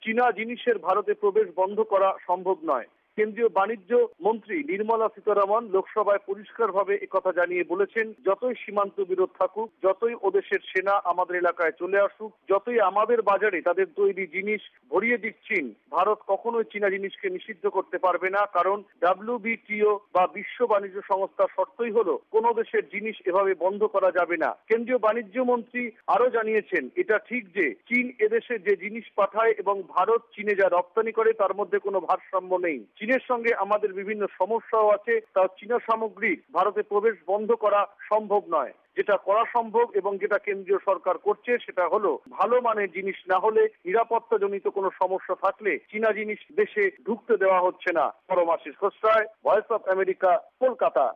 চীনা জিনিসের ভারতে প্রবেশ বন্ধ করা সম্ভব নয়। কেন্দ্রীয় বাণিজ্য মন্ত্রী নির্মলা সীতারামন লোকসভায় পরিষ্কারভাবে একথা জানিয়ে বলেছেন, যতই সীমান্ত বিরোধ থাকুক, যতই ওদেশের সেনা আমাদের এলাকায় চলে আসুক, যতই আমাদের বাজারে তাদের তৈরি জিনিস ভরিয়ে দিচ্ছেন, ভারত কখনোই চীনা জিনিসকে নিষিদ্ধ করতে পারবে না। কারণ WTO বা বিশ্ব বাণিজ্য সংস্থার শর্তই হলো কোন দেশের জিনিস এভাবে বন্ধ করা যাবে না। কেন্দ্রীয় বাণিজ্য মন্ত্রী আরো জানিয়েছেন, এটা ঠিক যে চীন এদেশে যে জিনিস পাঠায় এবং ভারত চীনে যা রপ্তানি করে তার মধ্যে কোনো ভারসাম্য নেই। চীনের সঙ্গে আমাদের বিভিন্ন সমস্যাও আছে, তাও চীনা সামগ্রী ভারতে প্রবেশ বন্ধ করা সম্ভব নয়। যেটা করা সম্ভব এবং যেটা কেন্দ্রীয় সরকার করছে সেটা হলো ভালো মানের জিনিস না হলে, নিরাপত্তাজনিত কোনো সমস্যা থাকলে চীনা জিনিস দেশে ঢুকতে দেওয়া হচ্ছে না। Paramashis Khosray, voice of America, Kolkata.